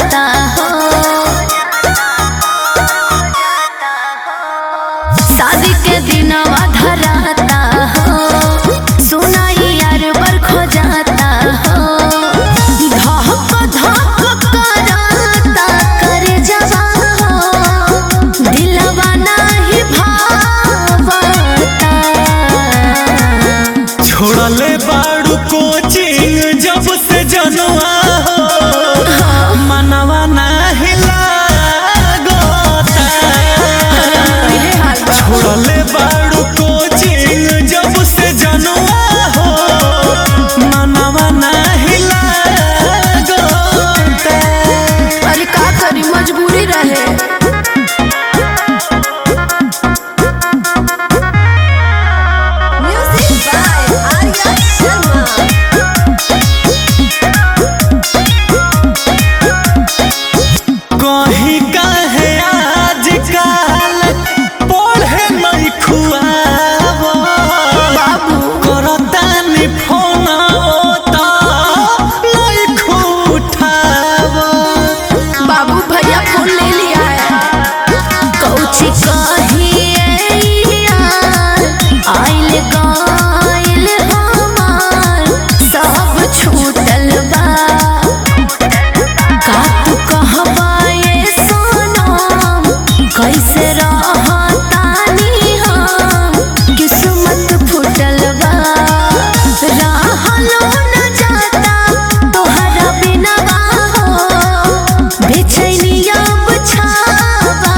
जाता हो। शादी के दिनवा धराता हो, सुनाई यार बर खो जाता हो। धक धक कराता कर जवा हो, दिलवा नाही भावता। छोड़ले बाड़ू कोचिंग जब से जनुआ हो, मनवा नाही लागता। छोड़ले बाड़ू कोचिंग जब से जनुआ हो, मनवा नाही लागता। अरे का करी, मजबूरी रहे। Music by Arya Sharma. कहीं काहे आजकल पढ़े नहीं खुआवा, करतानी फोन तो नहीं उठावा। बाबू भैया फोन ले लिया है। कौची कहिए यार, आइल गइल हमार सब छूटल बा। का तू कहबा ये सोनम, कैसे रहतानी हम, किस्मत फूटल बा। रहलो न जाता तोहरा बिनवा हो, बेचैनिया बुझावाता।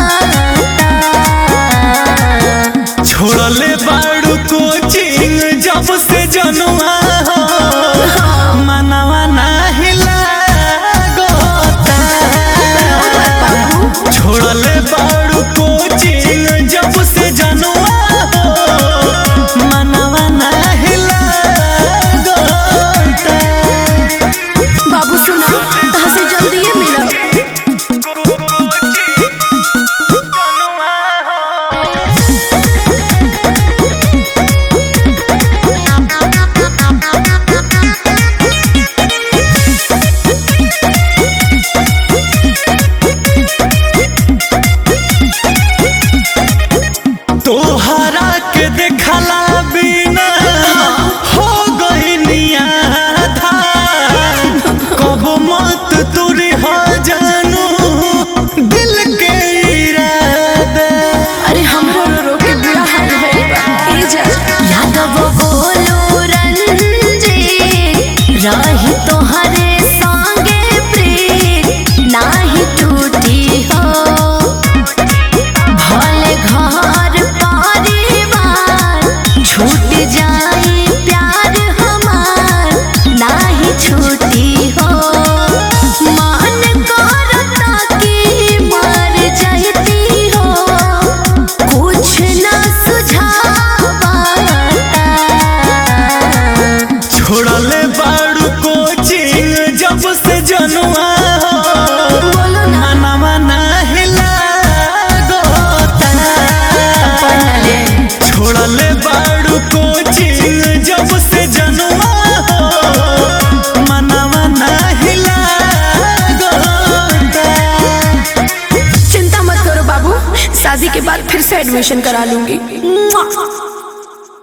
छोड़ले बाड़ू कोचिंग जब से जनुआ हो, मनवा नाही लागता। छोड़ले बाड़ू कोचिंग जब से जनुआ हो, मनवा नाही लागता। बाबू सुना, तहाँ से जल्दी ये मिलो। तोहरा के देखला बिना हो गई आधा। कब मत तुरी हो जानू दिल के इरादा। अरे हमरो रो के बुरा हाल है ए जा। यादव बोलो रंजी, रही तोहरे संगे प्रीत नाही टूटी हो। भले घर परिवार छूट जाई, प्यार हमार नाही छूटी हो। मन करता कि मर जाती हो, कुछ न सुझावाता। छोड़ले बाड़ू कोचिंग जब से जनुआ हो, बोलो ना। मनवा नाही लागता। छोड़ले बाड़ू कोचिंग जब से जनुआ हो, मनवा नाही लागता। चिंता मत करो बाबू, शादी के बाद फिर से एडमिशन करा लूंगी।